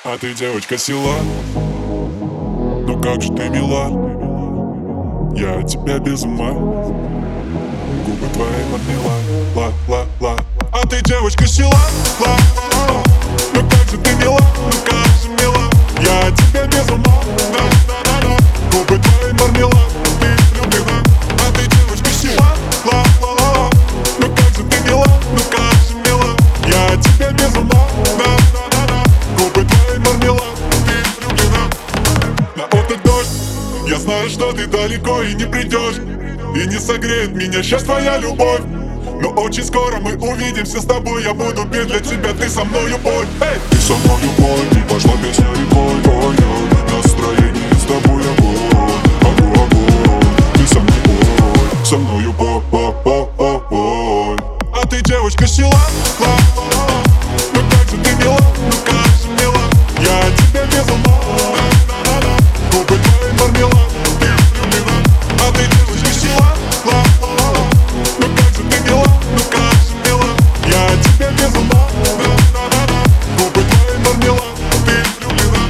А ты девочка села, ну как же ты мила, я от тебя без ума, губы твои подняла, ла-ла-ла. А ты девочка села, ла-ла-ла, ну как же ты мила, ну как же мила, я от тебя без ума, да-да-да-да. Губы твои мармелад, ты влюблена. А ты девочка села, ла-ла-ла, ну как же ты мила, ну как же мила, я от тебя без ума, да-да-да-да. Губы твои мармелад, ты влюблена. На окнах дождь, я знаю, что ты далеко и не придешь, и не согреет меня сейчас твоя любовь. Но очень скоро мы увидимся с тобой, я буду петь для тебя, ты со мною пой. Эй! Ты со мною пой, и пошла песня рекой, ой-ой. Настроение с тобой огонь, огонь, огонь. Ты со мной пой, со мною пой. А ты девочка села, ла-ла-ла, ну как же ты мила, ну как же мила, я от тебя без ума, да-да-да-да. Губы твои мармелад, ты влюблена. А ты девочка села, ла-ла-ла, ну как же ты мила, ну как же мила, я от тебя без ума, да-да-да-да. Губы твои мармелад, ты влюблена.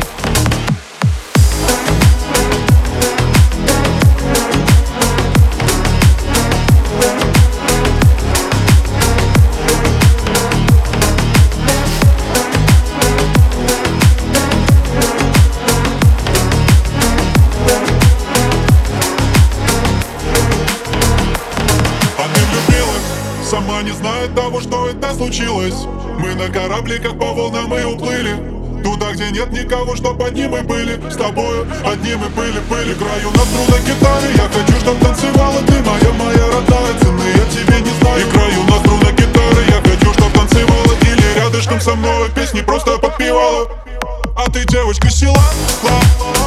Сама не знает того, что это случилось. Мы на корабле, как по волнам, и уплыли туда, где нет никого, чтоб одни мы были. С тобою одни мы были. Играю на струнной гитаре, я хочу, чтоб танцевала ты, моя родная. Цены я тебе не знаю. Играю на струнной гитаре, я хочу, чтоб танцевала или рядышком со мной песни просто подпевала. А ты девочка села, ла-ла.